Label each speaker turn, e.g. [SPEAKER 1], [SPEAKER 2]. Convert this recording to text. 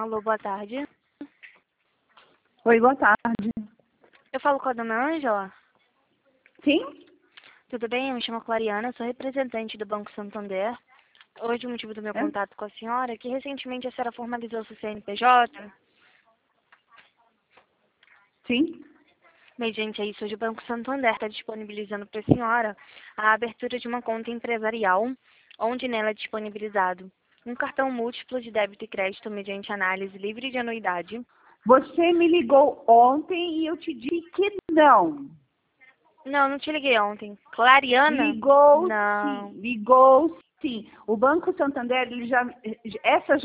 [SPEAKER 1] Alô, boa tarde.
[SPEAKER 2] Oi, boa tarde.
[SPEAKER 1] Eu falo com a dona Ângela?
[SPEAKER 2] Sim?
[SPEAKER 1] Tudo bem? Eu me chamo Clariana, sou representante do Banco Santander. Hoje o motivo do meu
[SPEAKER 2] É?
[SPEAKER 1] contato com a senhora é que recentemente a senhora formalizou seu CNPJ.
[SPEAKER 2] Sim?
[SPEAKER 1] Mediante isso, hoje o Banco Santander está disponibilizando para a senhora a abertura de uma conta empresarial, onde nela é disponibilizado um cartão múltiplo de débito e crédito mediante análise livre de anuidade.
[SPEAKER 2] Você me ligou ontem e eu te disse que não.
[SPEAKER 1] Não, não te liguei ontem. Clariana?
[SPEAKER 2] Ligou
[SPEAKER 1] Não.
[SPEAKER 2] sim, ligou sim. O Banco Santander, ele já, essa